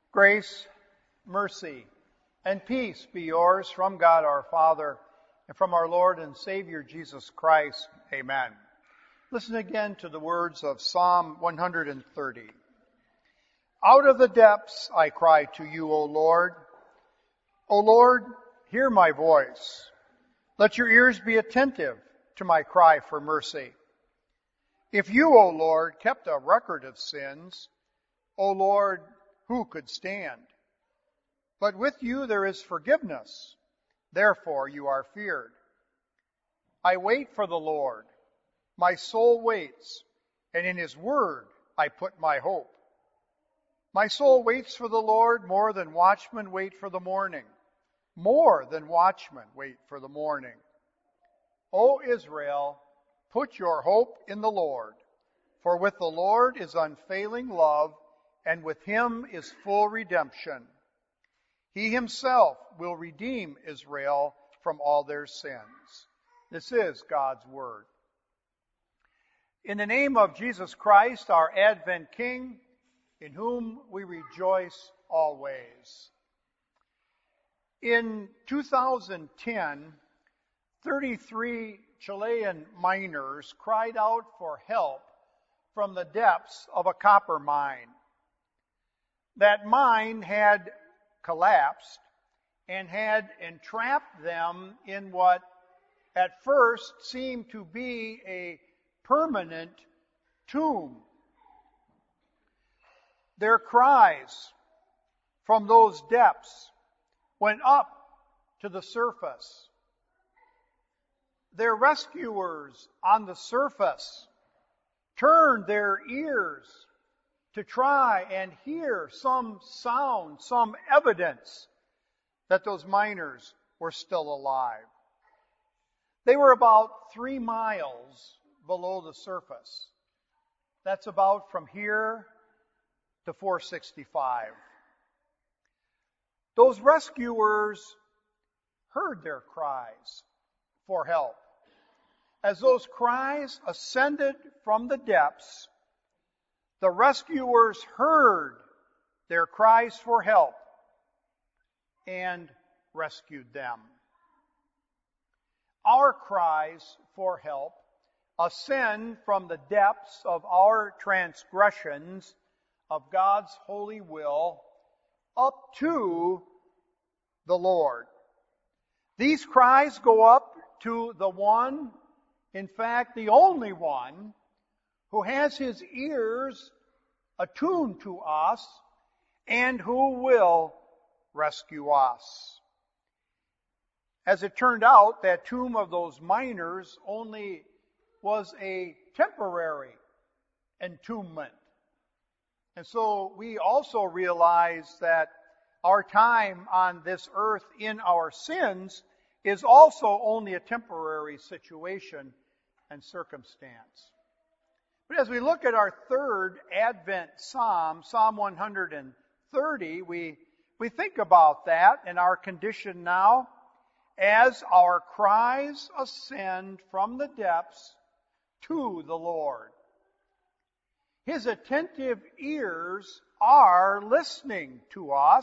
Grace, mercy, and peace be yours from God our Father and from our Lord and Savior Jesus Christ. Amen. Listen again to the words of Psalm 130. Out of the depths I cry to you, O Lord. O Lord, hear my voice. Let your ears be attentive to my cry for mercy. If you, O Lord, kept a record of sins, O Lord, who could stand? But with you there is forgiveness. Therefore you are feared. I wait for the Lord. My soul waits, and in his word I put my hope. My soul waits for the Lord more than watchmen wait for the morning. More than watchmen wait for the morning. O Israel, put your hope in the Lord. For with the Lord is unfailing love, and with him is full redemption. He himself will redeem Israel from all their sins. This is God's word. In the name of Jesus Christ, our Advent King, in whom we rejoice always. In 2010, 33 Chilean miners cried out for help from the depths of a copper mine. That mine had collapsed and had entrapped them in what at first seemed to be a permanent tomb. Their cries from those depths went up to the surface. Their rescuers on the surface turned their ears to try and hear some sound, some evidence that those miners were still alive. They were about 3 miles below the surface. That's about from here to 465. Those rescuers heard their cries for help. As those cries ascended from the depths, the rescuers heard their cries for help and rescued them. Our cries for help ascend from the depths of our transgressions of God's holy will up to the Lord. These cries go up to the one, in fact, the only one, who has his ears attuned to us and who will rescue us. As it turned out, that tomb of those miners only was a temporary entombment. And so we also realize that our time on this earth in our sins is also only a temporary situation and circumstance. But as we look at our third Advent Psalm, Psalm 130, we think about that and our condition now as our cries ascend from the depths to the Lord. His attentive ears are listening to us.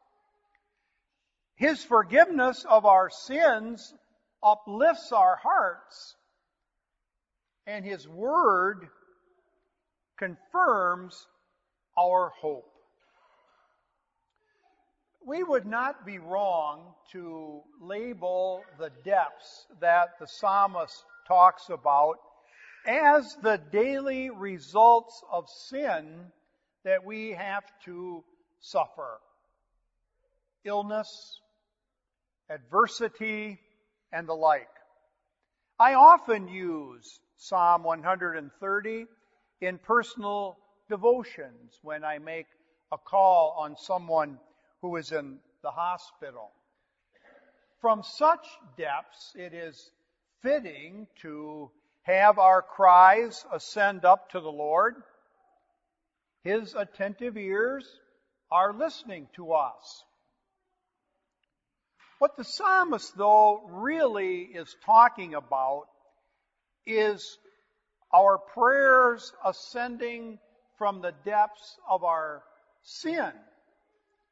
His forgiveness of our sins uplifts our hearts, and His Word confirms our hope. We would not be wrong to label the depths that the psalmist talks about as the daily results of sin that we have to suffer. Illness, adversity, and the like. I often use Psalm 130 in personal devotions when I make a call on someone who is in the hospital. From such depths, it is fitting to have our cries ascend up to the Lord. His attentive ears are listening to us. What the psalmist, though, really is talking about is our prayers ascending from the depths of our sin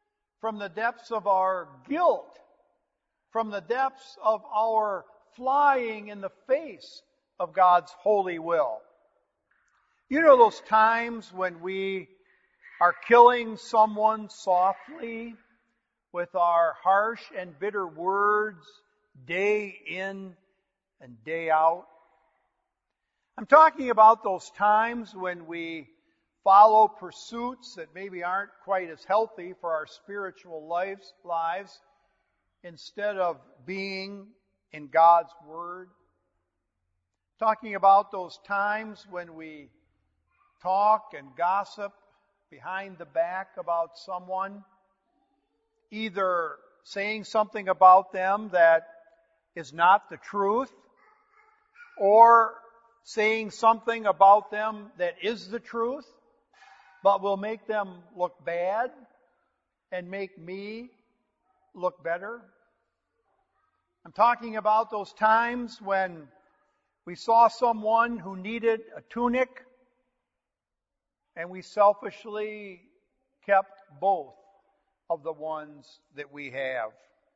from the depths of our guilt, from the depths of our flying in the face of God's holy will. You know those times when we are killing someone softly with our harsh and bitter words day in and day out? I'm talking about those times when we follow pursuits that maybe aren't quite as healthy for our spiritual lives instead of being in God's Word. Talking about those times when we talk and gossip behind the back about someone, either saying something about them that is not the truth, or saying something about them that is the truth, but will make them look bad and make me look better. I'm talking about those times when we saw someone who needed a tunic and we selfishly kept both of the ones that we have.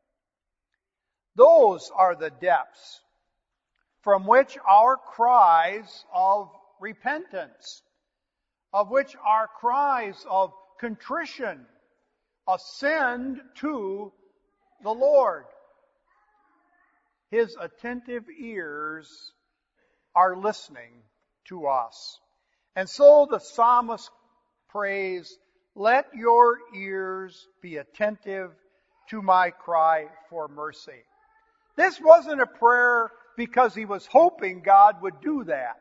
Those are the depths from which our cries of repentance, of which our cries of contrition ascend to the Lord. His attentive ears are listening to us. And so the psalmist prays, "Let your ears be attentive to my cry for mercy." This wasn't a prayer because he was hoping God would do that.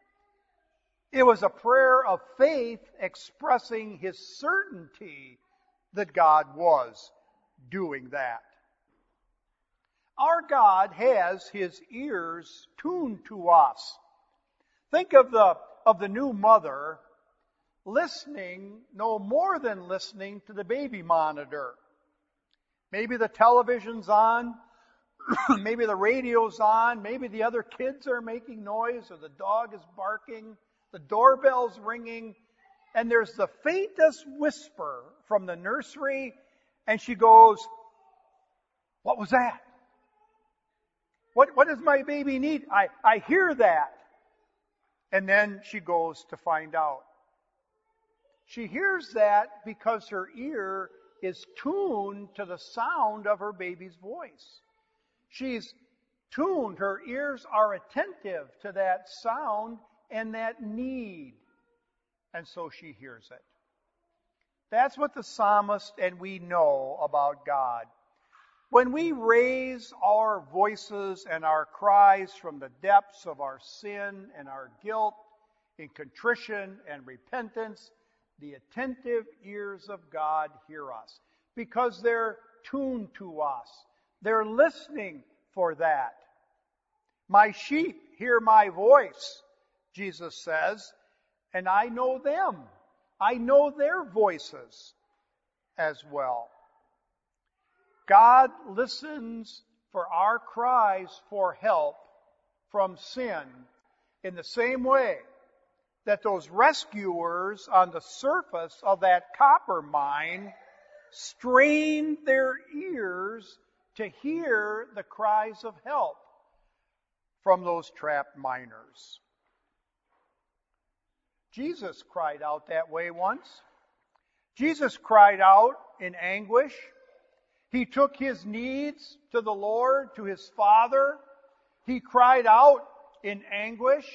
It was a prayer of faith expressing his certainty that God was doing that. Our God has his ears tuned to us. Think of the new mother listening, no more than listening to the baby monitor. Maybe the television's on, maybe the radio's on, maybe the other kids are making noise, or the dog is barking, the doorbell's ringing, and there's the faintest whisper from the nursery, and she goes, "What was that? What does my baby need? I hear that." And then she goes to find out. She hears that because her ear is tuned to the sound of her baby's voice. She's tuned, her ears are attentive to that sound and that need. And so she hears it. That's what the psalmist and we know about God. When we raise our voices and our cries from the depths of our sin and our guilt in contrition and repentance, the attentive ears of God hear us because they're tuned to us. They're listening for that. "My sheep hear my voice," Jesus says, "and I know them." I know their voices as well. God listens for our cries for help from sin in the same way that those rescuers on the surface of that copper mine strained their ears to hear the cries of help from those trapped miners. Jesus cried out that way once. Jesus cried out in anguish. He took his needs to the Lord, to his Father. He cried out in anguish.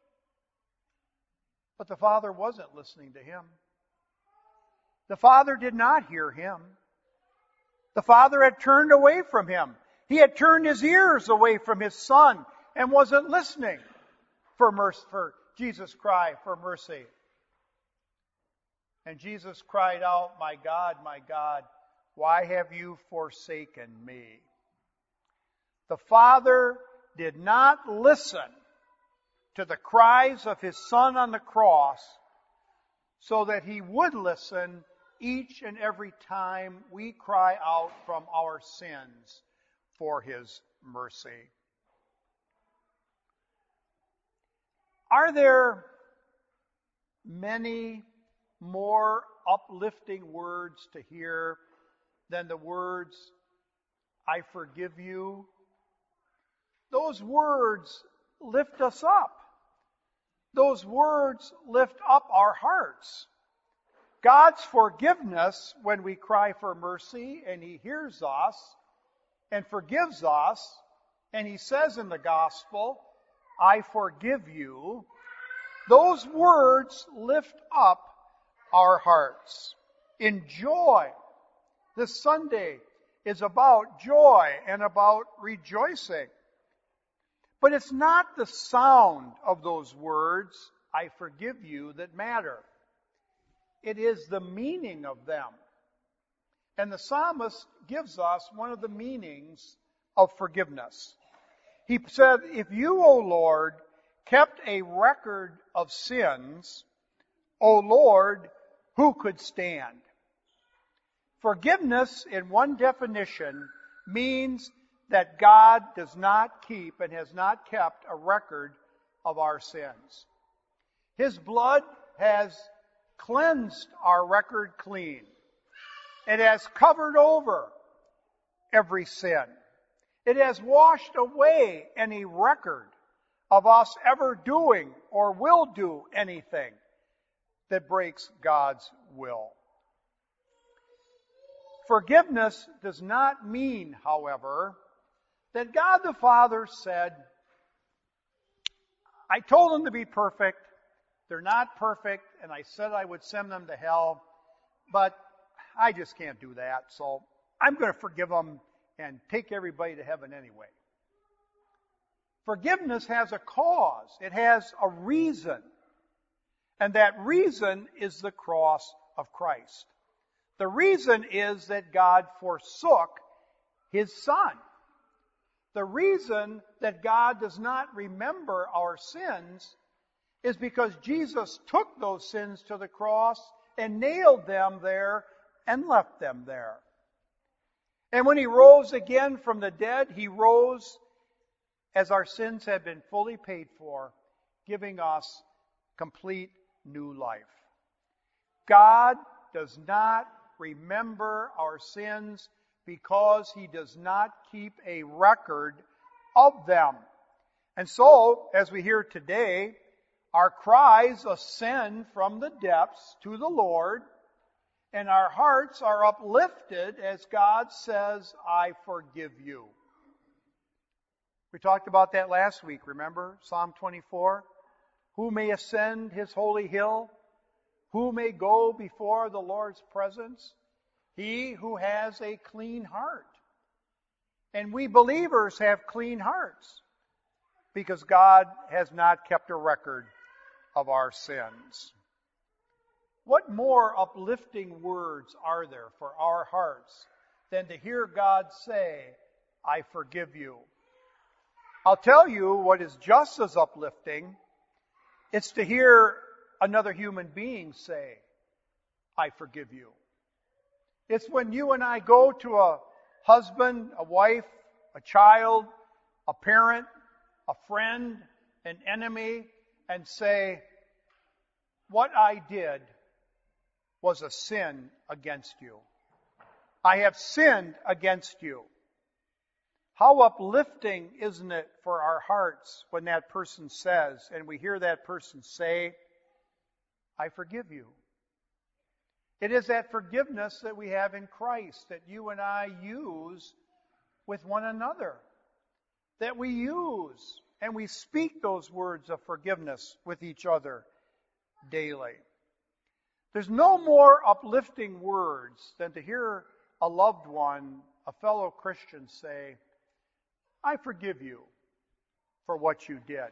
But the Father wasn't listening to him. The Father did not hear him. The Father had turned away from him. He had turned his ears away from his Son and wasn't listening for Jesus' cry for mercy. And Jesus cried out, my God, why have you forsaken me?" The Father did not listen to the cries of his Son on the cross so that he would listen each and every time we cry out from our sins for his mercy. Are there many more uplifting words to hear than the words, I forgive you? Those words lift us up. Those words lift up our hearts. God's forgiveness when we cry for mercy and He hears us and forgives us, and He says in the gospel, I forgive you. Those words lift up our hearts. In joy, this Sunday is about joy and about rejoicing. But it's not the sound of those words, I forgive you, that matter. It is the meaning of them. And the psalmist gives us one of the meanings of forgiveness. He said, if you, O Lord, kept a record of sins, O Lord, who could stand? Forgiveness, in one definition, means that God does not keep and has not kept a record of our sins. His blood has cleansed our record clean. It has covered over every sin. It has washed away any record of us ever doing or will do anything that breaks God's will. Forgiveness does not mean, however, that God the Father said, I told them to be perfect, they're not perfect, and I said I would send them to hell, but I just can't do that, so I'm going to forgive them and take everybody to heaven anyway. Forgiveness has a cause. It has a reason. And that reason is the cross of Christ. The reason is that God forsook His Son. The reason that God does not remember our sins is because Jesus took those sins to the cross and nailed them there and left them there. And when He rose again from the dead, He rose as our sins had been fully paid for, giving us complete new life. God does not remember our sins because He does not keep a record of them. And so, as we hear today, our cries ascend from the depths to the Lord, and our hearts are uplifted as God says, I forgive you. We talked about that last week, remember? Psalm 24. Who may ascend His holy hill? Who may go before the Lord's presence? He who has a clean heart. And we believers have clean hearts because God has not kept a record of our sins. What more uplifting words are there for our hearts than to hear God say, I forgive you? I'll tell you what is just as uplifting. It's to hear another human being say, I forgive you. It's when you and I go to a husband, a wife, a child, a parent, a friend, an enemy, and say, what I did was a sin against you. I have sinned against you. How uplifting, isn't it, for our hearts when that person says, and we hear that person say, I forgive you. It is that forgiveness that we have in Christ that you and I use with one another. That we use and we speak those words of forgiveness with each other daily. There's no more uplifting words than to hear a loved one, a fellow Christian say, I forgive you for what you did.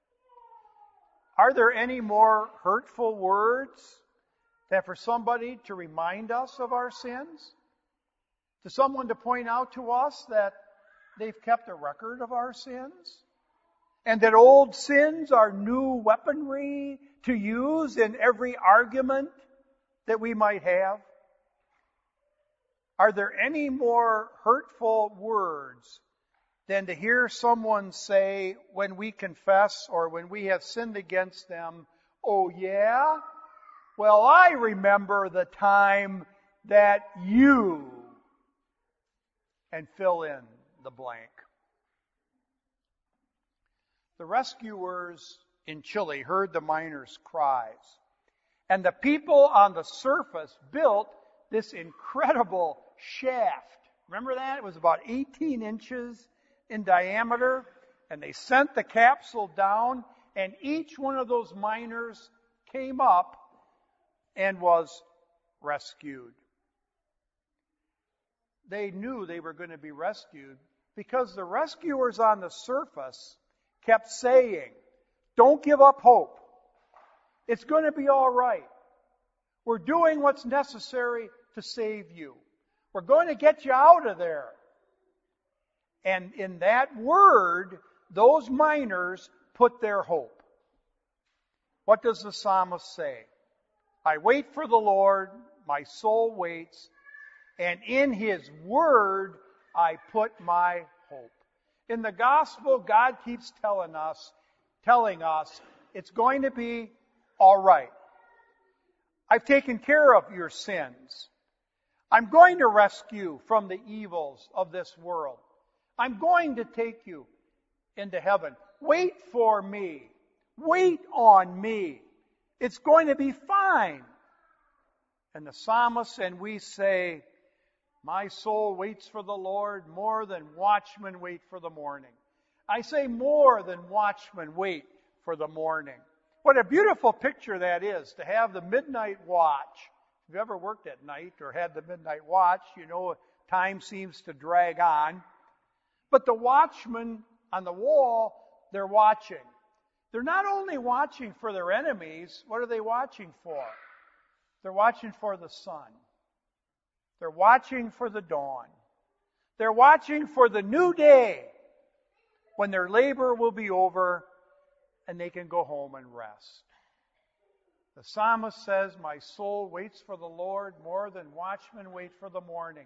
Are there any more hurtful words than for somebody to remind us of our sins? To someone to point out to us that they've kept a record of our sins? And that old sins are new weaponry to use in every argument that we might have? Are there any more hurtful words than to hear someone say when we confess or when we have sinned against them, oh yeah? Well, I remember the time that you and fill in the blank. The rescuers in Chile heard the miners' cries, and the people on the surface built this incredible shaft. Remember that? It was about 18 inches in diameter, and they sent the capsule down, and each one of those miners came up and was rescued. They knew they were going to be rescued because the rescuers on the surface kept saying, "Don't give up hope. It's going to be all right. We're doing what's necessary to save you. We're going to get you out of there." And in that word, those miners put their hope. What does the psalmist say? "I wait for the Lord, my soul waits, and in His word I put my hope." In the gospel, God keeps telling us, it's going to be all right. I've taken care of your sins. I'm going to rescue from the evils of this world. I'm going to take you into heaven. Wait for me. Wait on me. It's going to be fine. And the psalmist and we say, "My soul waits for the Lord more than watchmen wait for the morning." I say more than watchmen wait for the morning. What a beautiful picture that is, to have the midnight watch. If you've ever worked at night or had the midnight watch, you know time seems to drag on. But the watchmen on the wall, they're watching. They're not only watching for their enemies, what are they watching for? They're watching for the sun. They're watching for the dawn. They're watching for the new day when their labor will be over and they can go home and rest. The psalmist says, "My soul waits for the Lord more than watchmen wait for the morning."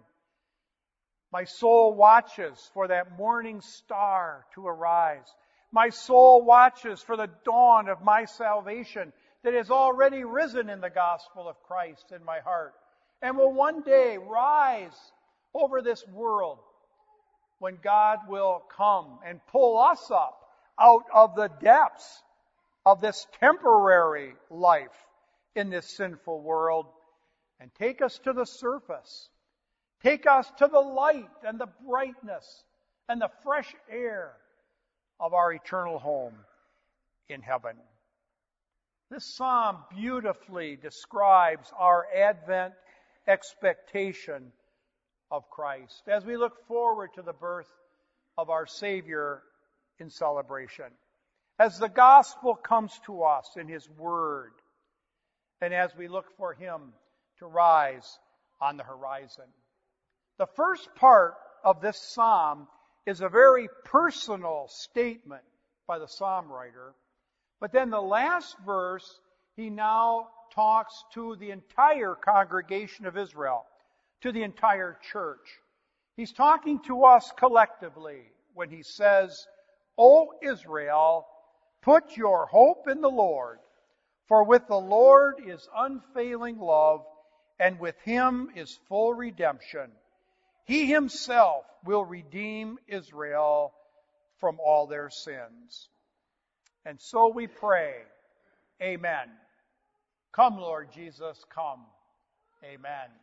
My soul watches for that morning star to arise. My soul watches for the dawn of my salvation that has already risen in the gospel of Christ in my heart, and will one day rise over this world when God will come and pull us up out of the depths of this temporary life in this sinful world and take us to the surface. Take us to the light and the brightness and the fresh air of our eternal home in heaven. This psalm beautifully describes our Advent expectation of Christ as we look forward to the birth of our Savior in celebration. As the gospel comes to us in His Word, and as we look for Him to rise on the horizon. The first part of this psalm is a very personal statement by the psalm writer. But then the last verse, he now talks to the entire congregation of Israel, to the entire church. He's talking to us collectively when he says, "O Israel, put your hope in the Lord, for with the Lord is unfailing love, and with Him is full redemption. He Himself will redeem Israel from all their sins." And so we pray, Amen. Come, Lord Jesus, come. Amen.